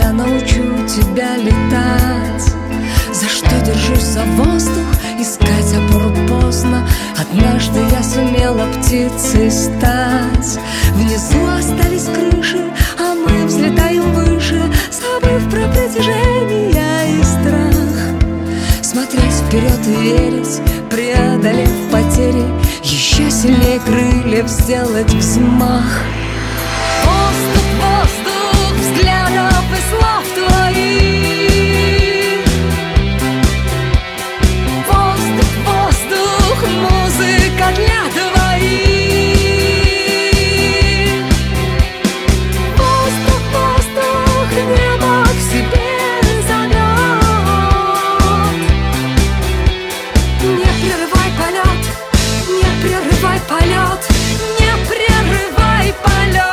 я научу тебя летать. За что держусь за воздух, искать опору поздно. Однажды я сумела птицей стать. Внизу остались крыши, а мы взлетаем выше, забыв про притяжение и страх. Смотреть вперед и верить, преодолев потери, еще сильнее крыльев сделать взмах. Воздух, воздух, взглядов и слов твоих. Воздух, воздух, музыка для двоих. Воздух, воздух, небо к себе зовет. Не прерывай полет, не прерывай полет, не прерывай полет.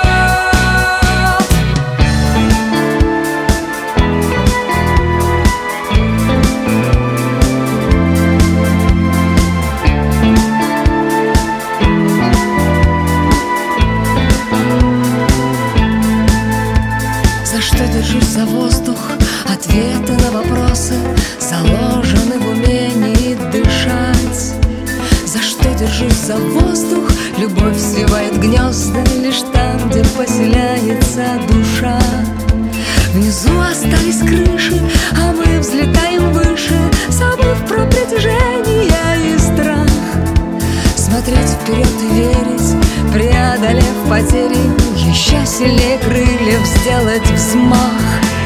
За что держусь за воздух? Ответы на вопросы заложены в умении дышать. За что держусь за воздух? Любовь свивает гнезда лишь там, где поселяется душа. Внизу остались крыши, а мы взлетаем выше, забыв про притяжение и страх. Смотреть вперед и верить, преодолев потери, еще сильнее крыльев сделать взмах.